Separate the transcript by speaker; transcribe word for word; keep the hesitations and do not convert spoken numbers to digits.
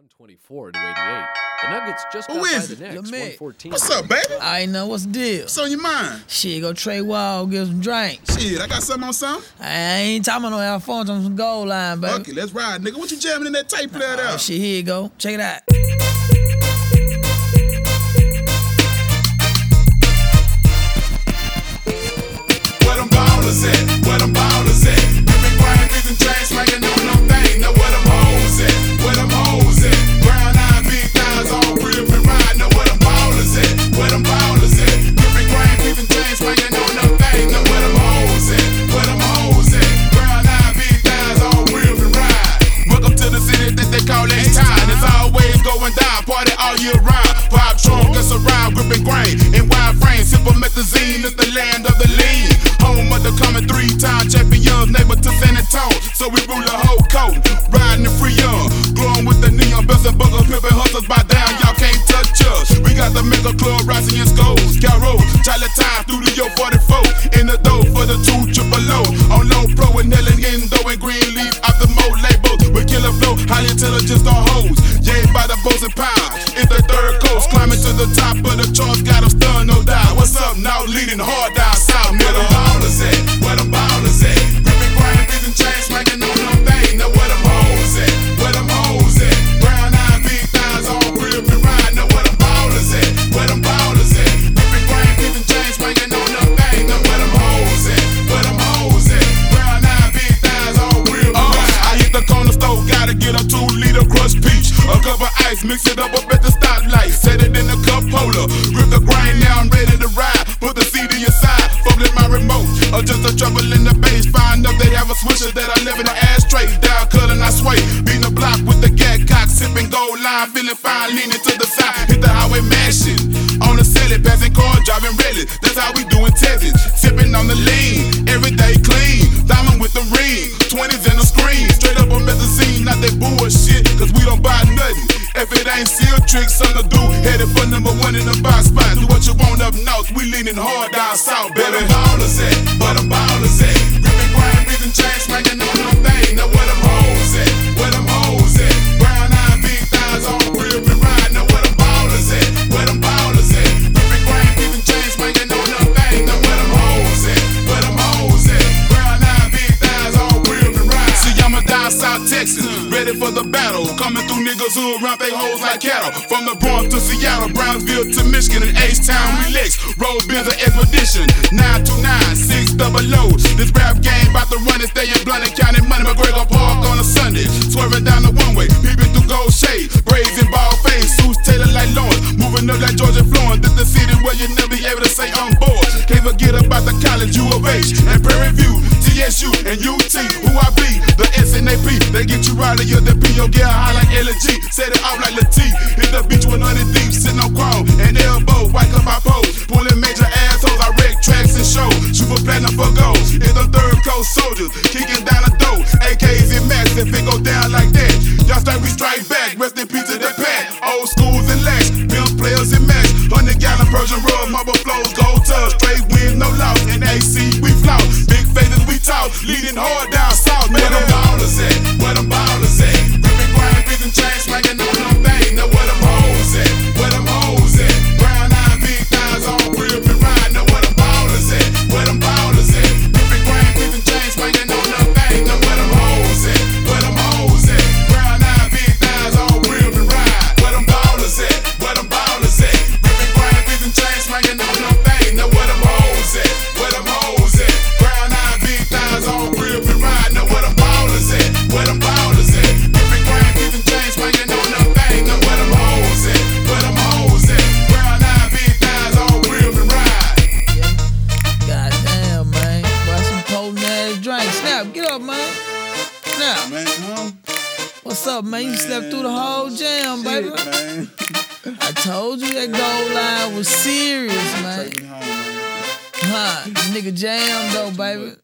Speaker 1: one twenty-four to eighty-eight. The Nuggets just got
Speaker 2: Who
Speaker 1: by
Speaker 2: is
Speaker 1: the
Speaker 2: it?
Speaker 1: Knicks,
Speaker 3: Lamette.
Speaker 1: one fourteen.
Speaker 2: What's up, baby?
Speaker 3: I know what's the deal.
Speaker 2: What's on your mind?
Speaker 3: Shit, go Trey Wild, get some drinks.
Speaker 2: Shit, I got something on something.
Speaker 3: I ain't talking about no Alphonse on some goal line, baby.
Speaker 2: Fuck it, let's ride, nigga. What you jamming in that tape player there?
Speaker 3: Oh, shit, here you go. Check it out.
Speaker 2: Where them ballers at? Where them ballers at? Rippin' grind, bitchin' chain swinging on them thing. Know where them hoes at? Where them hoes at? Brown eye, big thighs, all real and ride. Know where them ballers at? Where them ballers at? Rippin' grind, bitchin' chain swinging on them thing. Know where them hoes at? Where them hoes at? Brown eye, big thighs, all real and ride. Welcome to the city that they call H-Town. It's always going down, party all year round. Pop trunk, us around, gripping grain in wide frame. Symptomethazine is the land of the lean. Home of the coming three-time champions, neighbor to San Antonio. So we rule the whole coast, riding the free young. Glowing with the neon bells and buggers, pimping hustlers by down, y'all can't touch us. We got the mega club, rising in skulls. Carol, Charlie Time, Studio forty-four. In the dough for the two triple O. On low pro and Nellen Indo and Greenleaf. Out the mo label with killer flow, highly intelligent on hoes. Yeah, by the bows and pounds. It's the third coast, climbing to the top of the charts, got them stunned, no doubt. What's up now? Leading hard down south, nigga. Where them ballers at? Where them ballers at? Rippin' grind, bitchin' chain swinging on them thing. Know where them hoes at? Where them hoes at? Brown eye, big thighs, all real and ride. Know where them ballers at? Where them ballers at? Rippin' grind, bitchin' chain swinging on them thing. Know where them hoes at? Where them hoes at? Brown eye, big thighs, all real and ride. I hit the corner store, gotta get a two liter crushed peach, a cup of ice, mix it up up at the stoplight, set it in a cup holder, rip the grain, now I'm ready to ride. Put the C D aside, folded my remote, or just a trouble in the bass. Find out they have a swisher that I live in the ashtray. Down cut and I sway, beating the block with the gat cock, sipping gold line, feeling fine, leaning to the side, hit the highway mashing. On the celly, passing car, driving really. That's how we doing Texas, sipping on the lean, every day clean, diamond with the ring, twenties in the screen, straight up on methazine, not that bullshit, cause we don't buy nothing. If it ain't seal tricks, something to do. Headed for number one in the box spot. Do what you want up north. We leaning hard down south, baby. Where them ballers at? Where them ballers at? Rippin' grind, bitchin' chain swinging on them thing. Now where them hoes at? Where them hoes at? Brown eye, big thighs, all real and ride. Now where them ballers at? Where them ballers at? Rippin' grind, bitchin' chain swinging on them thing. Now where them hoes at? Where them hoes at? Brown eye, big thighs, all real and ride. See, I'm a down South Texas, ready for the battle. Coming through niggas who around they hoes like cattle. From the Bronx to Seattle, Brownsville to Michigan, and H-Town, relax. Road Benz or Expedition, nine two nine, six double O. This rap game bout to run it, stay in Blunt and counting money. McGregor Park on a Sunday, swerving down the one way, peeping through gold shade, braids and bald face, suits tailored like Lawrence, moving up like Georgia Florence. This the city where you never be able to say I'm bored. Can't forget about the college, U of H, and Prairie View, T S U, and U T. Who I be? The S N A P. They get you right of your the P O, get high like L G. Set it off like Latif. Hit the beach with hundred deep, sitting on chrome and elbow. White up my pose, pulling major assholes. I wreck tracks and shows. Shoot for platinum for gold. It's the third coast soldiers, kicking down the door. A Ks and Max, if it go down like that, y'all strike, we strike back. Rest in peace to the pack. Old schools and lax, pimp players and match. Hundred gallon Persian rug, marble flows, gold tubs, straight wind, no loss. In A C, we flout. Big faces, we talk. Leading hard down south, man. Where them ballers at? Where them ballers at? Rippin' grind, bitchin' chain swinging on them thing. Now where them hoes at? Where them hoes at? Brown eye, big thighs, all real and ride. Now where them ballers at? Where them ballers at? Rippin' grind, bitchin' chain swinging on them thing. Now where them hoes at? Where them hoes at? Brown eye, big thighs, all real and ride. Where them ballers at? Where them ballers at? Rippin' grind, bitchin' chain swinging on them thing. Now where them hoes at? Where them hoes at? Brown eye, big thighs, all real and ride. Now where them ballers at? Where them ballers at? Rippin' grind, bitchin' chain swinging on them thing. Now where them hoes at? Where them hoes at? Brown eye, big thighs, all real and ride.
Speaker 3: Goddamn, man. Buy some potent ass drinks. Snap, get up, man. Snap.
Speaker 2: Man, huh?
Speaker 3: What's up, man? You slept through the whole jam, baby.
Speaker 2: Shit, man.
Speaker 3: I told you that goal line was serious, man.
Speaker 2: Take me home, man.
Speaker 3: Huh? Nigga jam though, baby.